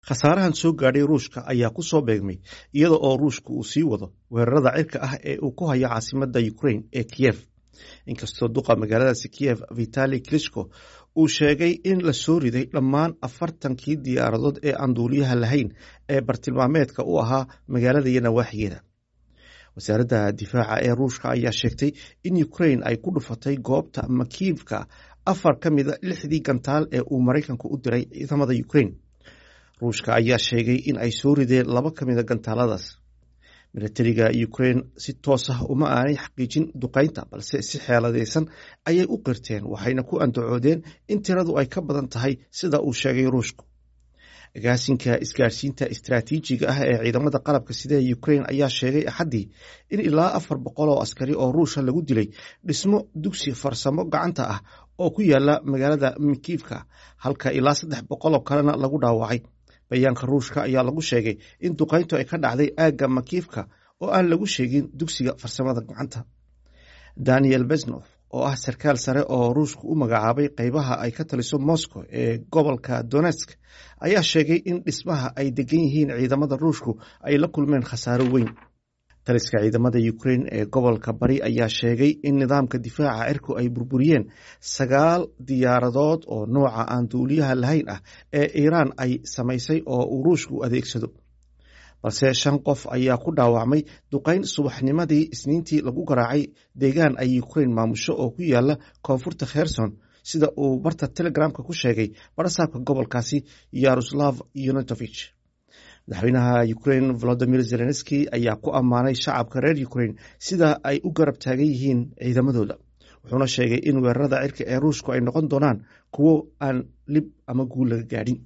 khasaarahan soo gaadhay ruushka ayaa ku soo beegmay iyada oo ruushka uu sii wado weerarada cirka ah ee uu ku hayo caasimadda Ukraine ee Kiev. Inkastoo duqa magaaladaasi Kiev Vitali Klitschko uu sheegay in la soo riday dhammaan 40kii diyaaradood ee aan duuliyaha lahayn ee bartilmaameedka u ahaa magaalada iyo nawaaxigeeda. wasaaradda difaaca ee ruushka ayaa sheegtay in Ukraine ay ku dhufatay goobta Makiivka 4 ka mid a 6dii gantaal ee uu Maraykanku u diray ciidamada Ukraine. ruushka ayaa sheegay in ay soo rideen 2 ka mid a gantaaladaas. militariga Ukraine si toos ah uma aanay xaqiijin duqeynta, balse si xeeladaysan ayay u qirteen, waxayna ku andacoodeen in tiradu ay ka badan tahay sida uu sheegay ruushku. agaasinka isgaarsiinta istiraatiijiga ah ee ciidamada qalabka sida ee Ukraine ayaa sheegay Axaddii in ilaa 400 oo askari oo Ruusha lagu dilay dhismo dugsi farsamo gacanta ah oo ku yaala magaalada Makiivka, halka ilaa 300 oo kalena lagu dhaawacay. bayaanka ruushka ayaa lagu sheegay in duqeyntu ay ka dhacday aagga Makiivka oo aan lagu sheegin dugsiga farsamada gacanta. Daniel Beznov oo ah sarkaal sare oo ruushku u magacaabay qaybaha ay ka taliso Moscow ee gobolka Donetsk ayaa sheegay in dhismaha ay degan yihiin ciidamada ruushku ay la kulmeen khasaaro weyn. taliska ciidamada Ukraine ee gobolka bari ayaa sheegay in nidaamka difaaca cirku ay burburiyeen 9 diyaaradood oo nooca aan duuliyaha lahayn ah ee Iiraan ay samaysay oo uu ruushku adeegsado, balse 5 qof ayaa ku dhaawacmay duqeyn subaxnimadii Isniintii lagu garaacay deegaan ay Ukraine maamusho oo ku yaala koonfurta Kherson, sida uu barta Telegramka ku sheegay barasaabka gobolkaasi Yaroslav Yunutovich. madaxweynaha Ukraine Volodymyr Zelensky ayaa ku ammaanay shacabka reer Ukraine sida ay u garab taagan yihiin ciidamadooda, wuxuuna sheegay in weerarada cirka ee ruushku ay noqon doonaan kuwo aan lib ama guul laga gaadhin.